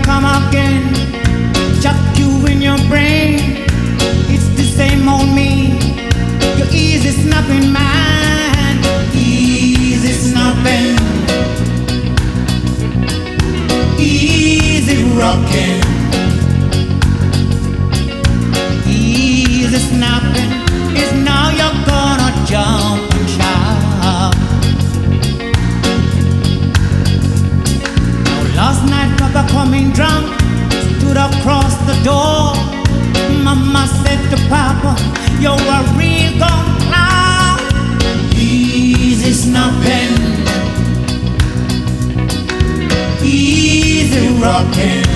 come again, chuck you in your brain. It's the same old me, your easy snapping mind, easy snapping, easy rocking, easy snapping. Is now you're gonna jump and shout. Now last night Papa coming drunk stood across the door. Mama said to Papa, you're a real gone clown. Easy snapping, easy rocking,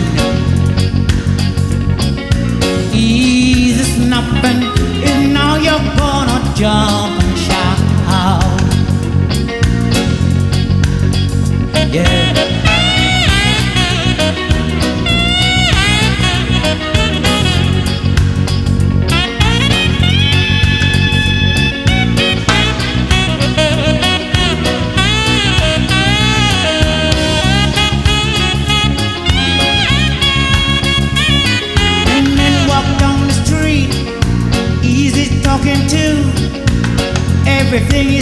easy snapping. And now you're gonna jump and shout. Yeah. Talking to everything